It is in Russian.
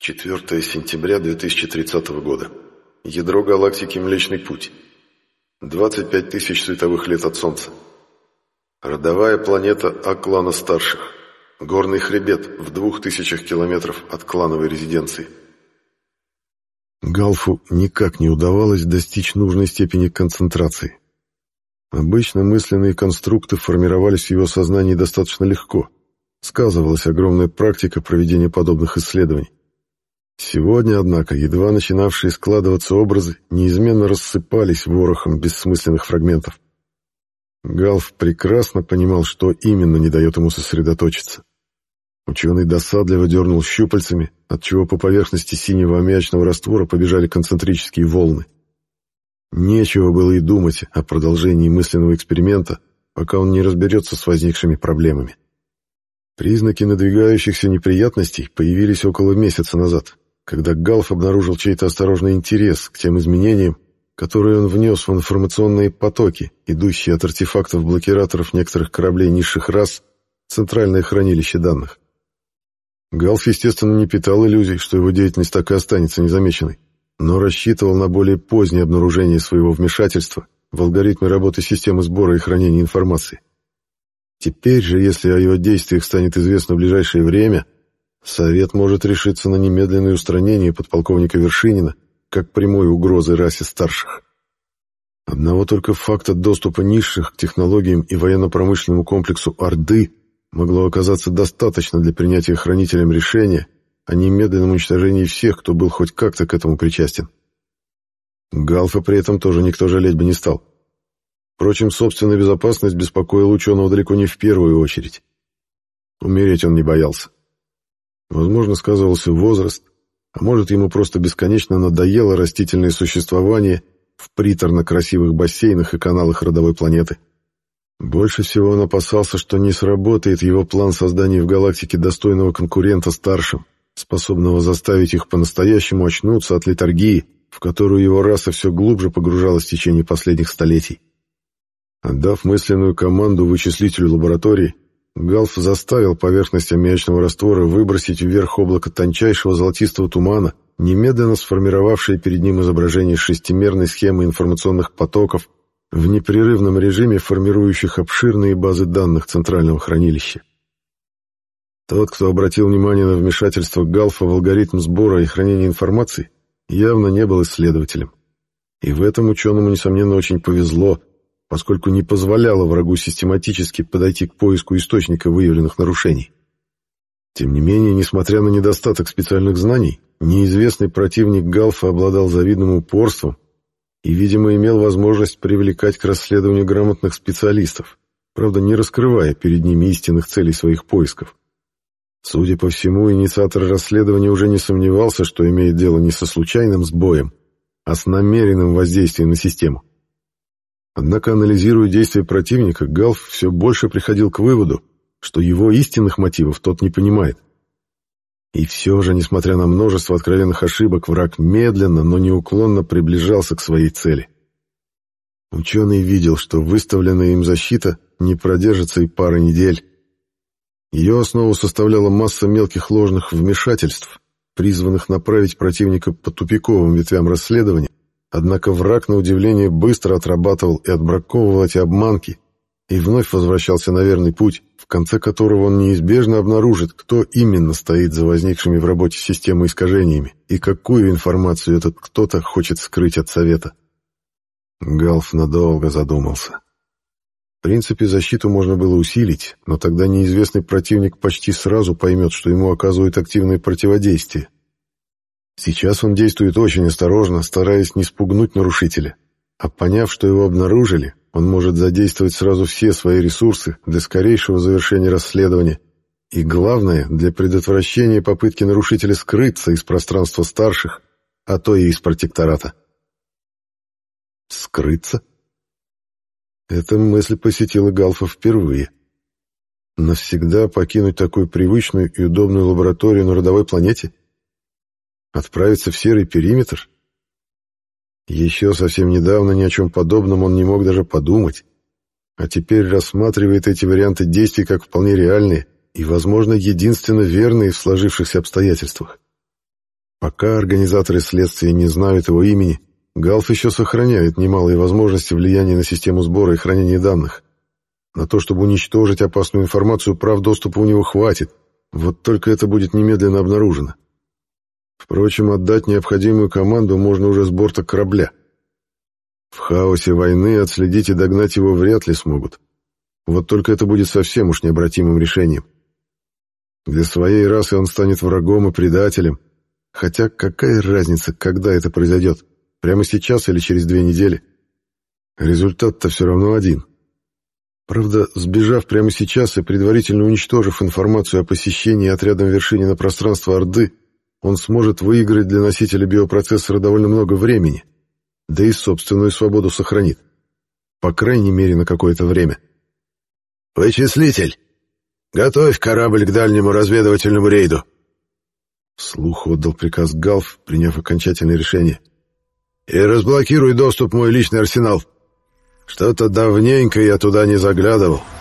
4 сентября 2030 года. Ядро галактики Млечный Путь. 25 тысяч световых лет от Солнца. Родовая планета А-клана старших. Горный хребет в 2000 километров от клановой резиденции. Галфу никак не удавалось достичь нужной степени концентрации. Обычно мысленные конструкты формировались в его сознании достаточно легко. Сказывалась огромная практика проведения подобных исследований. Сегодня, однако, едва начинавшие складываться образы неизменно рассыпались ворохом бессмысленных фрагментов. Галф прекрасно понимал, что именно не дает ему сосредоточиться. Ученый досадливо дернул щупальцами, отчего по поверхности синего аммиачного раствора побежали концентрические волны. Нечего было и думать о продолжении мысленного эксперимента, пока он не разберется с возникшими проблемами. Признаки надвигающихся неприятностей появились около месяца назад, когда Галф обнаружил чей-то осторожный интерес к тем изменениям, которые он внес в информационные потоки, идущие от артефактов-блокираторов некоторых кораблей низших рас в центральное хранилище данных. Галф, естественно, не питал иллюзий, что его деятельность так и останется незамеченной, но рассчитывал на более позднее обнаружение своего вмешательства в алгоритмы работы системы сбора и хранения информации. Теперь же, если о его действиях станет известно в ближайшее время, Совет может решиться на немедленное устранение подполковника Вершинина как прямой угрозы расе старших. Одного только факта доступа низших к технологиям и военно-промышленному комплексу Орды могло оказаться достаточно для принятия хранителем решения о немедленном уничтожении всех, кто был хоть как-то к этому причастен. Галфа при этом тоже никто жалеть бы не стал. Впрочем, собственная безопасность беспокоила ученого далеко не в первую очередь. Умереть он не боялся. Возможно, сказывался возраст, а может, ему просто бесконечно надоело растительное существование в приторно-красивых бассейнах и каналах родовой планеты. Больше всего он опасался, что не сработает его план создания в галактике достойного конкурента старшим, способного заставить их по-настоящему очнуться от летаргии, в которую его раса все глубже погружалась в течение последних столетий. Отдав мысленную команду вычислителю лаборатории, Галф заставил поверхность аммиачного раствора выбросить вверх облако тончайшего золотистого тумана, немедленно сформировавшее перед ним изображение шестимерной схемы информационных потоков в непрерывном режиме, формирующих обширные базы данных центрального хранилища. Тот, кто обратил внимание на вмешательство Галфа в алгоритм сбора и хранения информации, явно не был исследователем. И в этом ученому, несомненно, очень повезло, поскольку не позволяло врагу систематически подойти к поиску источника выявленных нарушений. Тем не менее, несмотря на недостаток специальных знаний, неизвестный противник Галфа обладал завидным упорством и, видимо, имел возможность привлекать к расследованию грамотных специалистов, правда, не раскрывая перед ними истинных целей своих поисков. Судя по всему, инициатор расследования уже не сомневался, что имеет дело не со случайным сбоем, а с намеренным воздействием на систему. Однако, анализируя действия противника, Галф все больше приходил к выводу, что его истинных мотивов тот не понимает. И все же, несмотря на множество откровенных ошибок, враг медленно, но неуклонно приближался к своей цели. Ученый видел, что выставленная им защита не продержится и пары недель. Ее основу составляла масса мелких ложных вмешательств, призванных направить противника по тупиковым ветвям расследования. Однако враг, на удивление, быстро отрабатывал и отбраковывал эти обманки и вновь возвращался на верный путь, в конце которого он неизбежно обнаружит, кто именно стоит за возникшими в работе системы искажениями и какую информацию этот кто-то хочет скрыть от Совета. Галф надолго задумался. В принципе, защиту можно было усилить, но тогда неизвестный противник почти сразу поймет, что ему оказывают активное противодействие. Сейчас он действует очень осторожно, стараясь не спугнуть нарушителя, а поняв, что его обнаружили, он может задействовать сразу все свои ресурсы для скорейшего завершения расследования и, главное, для предотвращения попытки нарушителя скрыться из пространства старших, а то и из протектората. Скрыться? Эта мысль посетила Галфа впервые. Навсегда покинуть такую привычную и удобную лабораторию на родовой планете? Отправиться в серый периметр? Еще совсем недавно ни о чем подобном он не мог даже подумать, а теперь рассматривает эти варианты действий как вполне реальные и, возможно, единственно верные в сложившихся обстоятельствах. Пока организаторы следствия не знают его имени, Галф еще сохраняет немалые возможности влияния на систему сбора и хранения данных. На то, чтобы уничтожить опасную информацию, прав доступа у него хватит, вот только это будет немедленно обнаружено. Впрочем, отдать необходимую команду можно уже с борта корабля. В хаосе войны отследить и догнать его вряд ли смогут. Вот только это будет совсем уж необратимым решением. Для своей расы он станет врагом и предателем. Хотя какая разница, когда это произойдет? Прямо сейчас или через 2 недели? Результат-то все равно один. Правда, сбежав прямо сейчас и предварительно уничтожив информацию о посещении отрядом вершине на пространство Орды, он сможет выиграть для носителя биопроцессора довольно много времени, да и собственную свободу сохранит. По крайней мере, на какое-то время. «Вычислитель, готовь корабль к дальнему разведывательному рейду!» Вслух отдал приказ Галф, приняв окончательное решение. «И разблокируй доступ в мой личный арсенал. Что-то давненько я туда не заглядывал».